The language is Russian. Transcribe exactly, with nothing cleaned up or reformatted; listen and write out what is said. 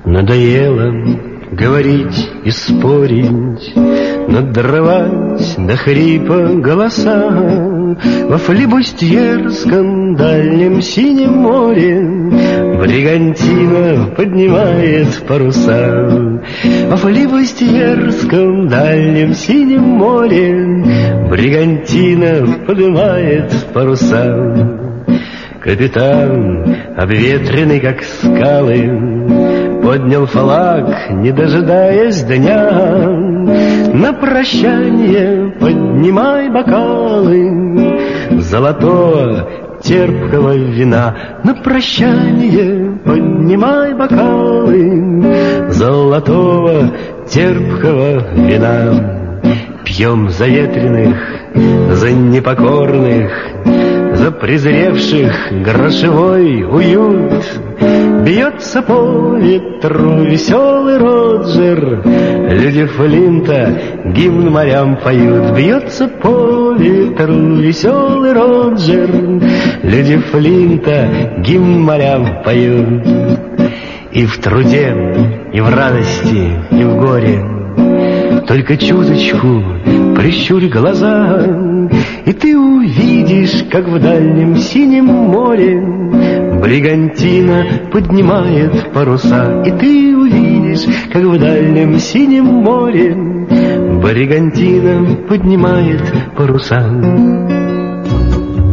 Надоело говорить и спорить, надрывать до хрипа голоса. Во флибустьерском дальнем синем море бригантина поднимает паруса. Во флибустьерском дальнем синем море бригантина поднимает паруса. Капитан, обветренный как скалы, поднял флаг, не дожидаясь дня. На прощание поднимай бокалы золотого терпкого вина. На прощание поднимай бокалы золотого терпкого вина. Пьем за ветреных, за непокорных, за презревших грошевой уют. Бьется по ветру веселый Роджер, люди Флинта гимн морям поют. Бьется по ветру веселый Роджер, люди Флинта гимн морям поют. И в труде, и в радости, и в горе только чуточку прищурь глаза, и ты увидишь, как в дальнем синем море бригантина поднимает паруса. И ты увидишь, как в дальнем синем море бригантина поднимает паруса.